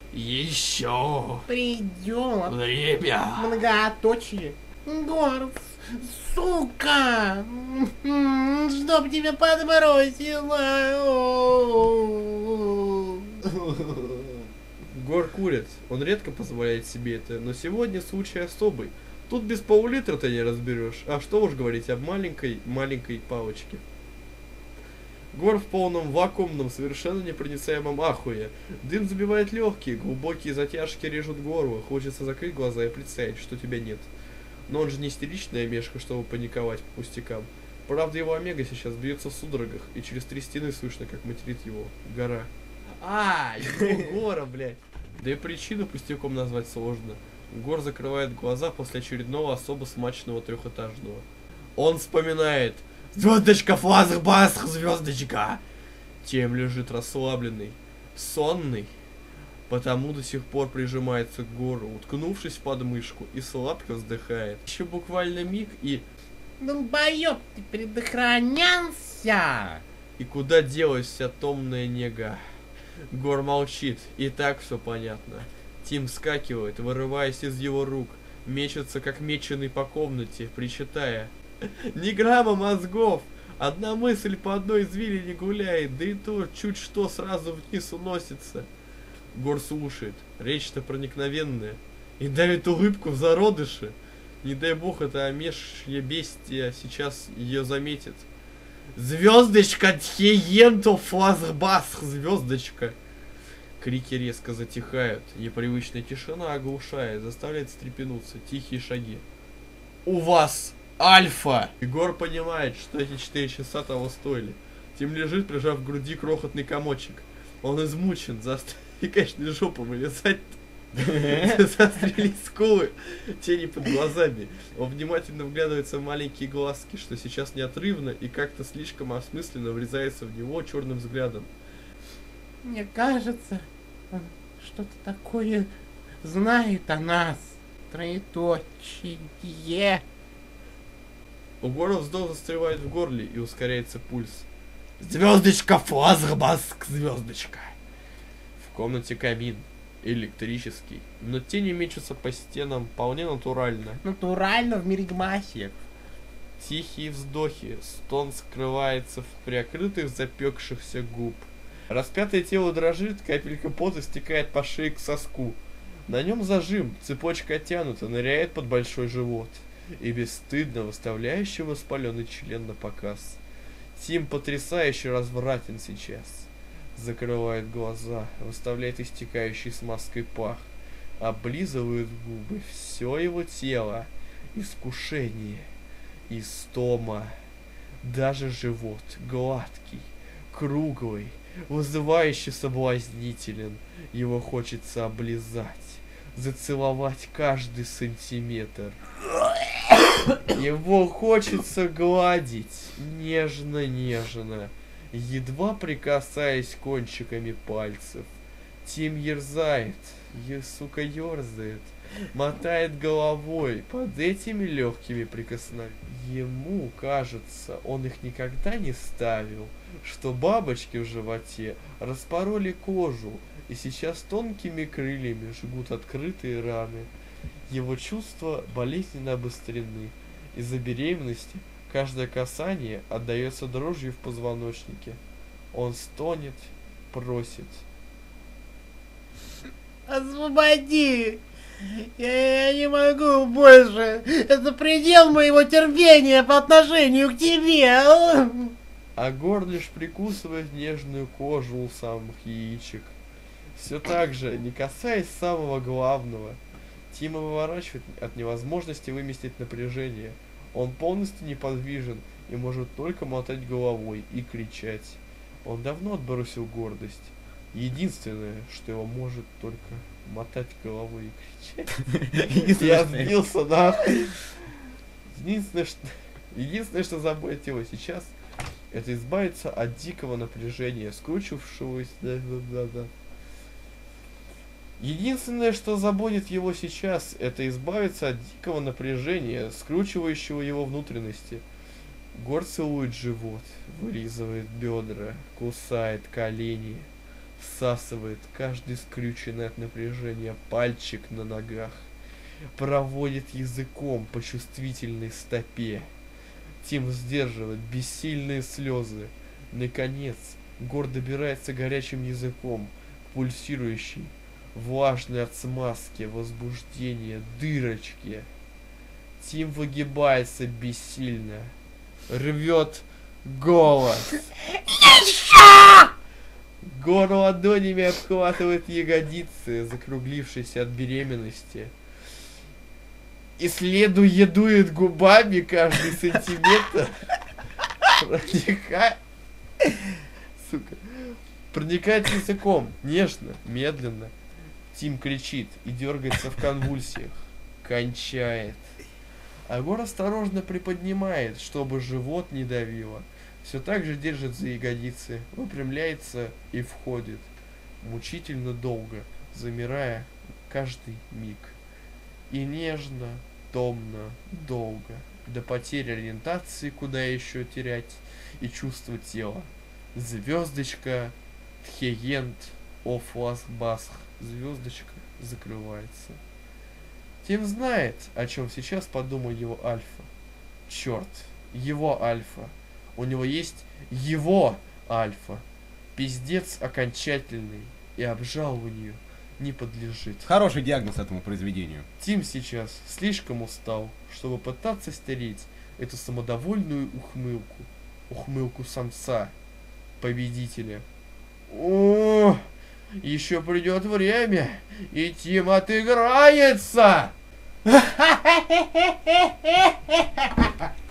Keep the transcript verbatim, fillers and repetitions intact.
Еще Придет время. многоточие. Гор, сука! М, Чтоб тебя подбросило! Гор курит. Он редко позволяет себе это, но сегодня случай особый. Тут без пол-литра ты не разберешь. А что уж говорить об маленькой-маленькой палочке. Гор в полном вакуумном, совершенно непроницаемом ахуе. Дым забивает легкие, глубокие затяжки режут горло. Хочется закрыть глаза и представить, что тебя нет. Но он же не истеричная мешка, чтобы паниковать по пустякам. Правда, его омега сейчас бьется в судорогах, и через три стены слышно, как материт его гора. А, его гора, блядь. Да и причину пустяком назвать сложно. Гор закрывает глаза после очередного особо смачного трехэтажного. Он вспоминает. Звездочка, флазах, басх, звездочка. Тем лежит расслабленный, сонный, потому до сих пор прижимается к гору, уткнувшись в подмышку, и сладко вздыхает. Еще буквально миг и... Долбоёб, ты предохранялся! И куда делась вся томная нега? Гор молчит, и так все понятно. Тим вскакивает, вырываясь из его рук, мечется как меченый по комнате, причитая. Ни грамма мозгов! Одна мысль по одной извилине гуляет, да и то чуть что сразу вниз уносится. Гор слушает, речь-то проникновенная, и давит улыбку в зародыше. Не дай бог это омешье бестия сейчас ее заметит. Звездочка, тхиенто, флазбасх, звездочка. Крики резко затихают, непривычная тишина оглушает, заставляет встрепенуться, тихие шаги. У вас Альфа! Егор понимает, что эти четыре часа того стоили. Тим лежит, прижав к груди крохотный комочек. Он измучен, заострить, конечно, жопу вылезать. Застрелить скулы, тени под глазами. Он внимательно вглядывается в маленькие глазки, что сейчас неотрывно и как-то слишком осмысленно врезается в него черным взглядом. Мне кажется, он что-то такое знает о нас. Троеточие. У Гора вздох застревает в горле и ускоряется пульс. Звездочка, флазбаск, звездочка. В комнате камин. Электрический. Но тени мечутся по стенам вполне натурально. Натурально в миригмасе. Тихие вздохи. Стон скрывается в приоткрытых запекшихся губ. Распятое тело дрожит, капелька пота стекает по шее к соску. На нем зажим, цепочка оттянута, ныряет под большой живот. И бесстыдно выставляющий воспаленный член на показ. Тим потрясающе развратен сейчас. Закрывает глаза, выставляет истекающий смазкой пах. Облизывает губы, все его тело. Искушение, истома. Даже живот гладкий, круглый, вызывающе соблазнителен. Его хочется облизать, зацеловать каждый сантиметр. Его хочется гладить нежно-нежно, едва прикасаясь кончиками пальцев. Тим ерзает, е, сука, ерзает, мотает головой под этими легкими прикосновениями. Ему кажется, он их никогда не ставил, что бабочки в животе распороли кожу и сейчас тонкими крыльями жгут открытые раны. Его чувства болезненно обострены. Из-за беременности каждое касание отдается дрожью в позвоночнике. Он стонет, просит. Освободи! Я, я не могу больше! Это предел моего терпения по отношению к тебе! А Гор лишь прикусывает нежную кожу у самых яичек. Все так же, не касаясь самого главного. Тима выворачивает от невозможности выместить напряжение. Он полностью неподвижен и может только мотать головой и кричать. Он давно отбросил гордость. Единственное, что его может только мотать головой и кричать. Я сбился нахуй. Единственное, что... Единственное, что заботит его сейчас, это избавиться от дикого напряжения, скручившегося... Единственное, что заботит его сейчас, это избавиться от дикого напряжения, скручивающего его внутренности. Гор целует живот, вылизывает бедра, кусает колени. всасывает каждый скрюченный от напряжения пальчик на ногах, проводит языком по чувствительной стопе. Тим сдерживает бессильные слезы. Наконец, Гор добирается горячим языком к пульсирующей, влажной от смазки, возбуждения, дырочки. Тим выгибается бессильно, рвет голос. Гор ладонями обхватывает ягодицы, закруглившиеся от беременности. Исследуя, дует губами каждый сантиметр, проникает, сука, проникает языком, нежно, медленно. Тим кричит и дергается в конвульсиях, кончает. А Гор осторожно приподнимает, чтобы живот не давило. Все так же держит за ягодицы, выпрямляется и входит, мучительно долго, замирая каждый миг. И нежно, томно, долго, до потери ориентации, куда еще терять, и чувство тела. Звездочка, Тхеент, Офлас Басх. Звездочка закрывается. Тим знает, о чем сейчас подумал его Альфа. Черт, его Альфа. У него есть его Альфа. Пиздец окончательный и обжалованию не подлежит. Хороший диагноз этому произведению. Тим сейчас слишком устал, чтобы пытаться стереть эту самодовольную ухмылку. Ухмылку самца, победителя. О, еще придет время, и Тим отыграется!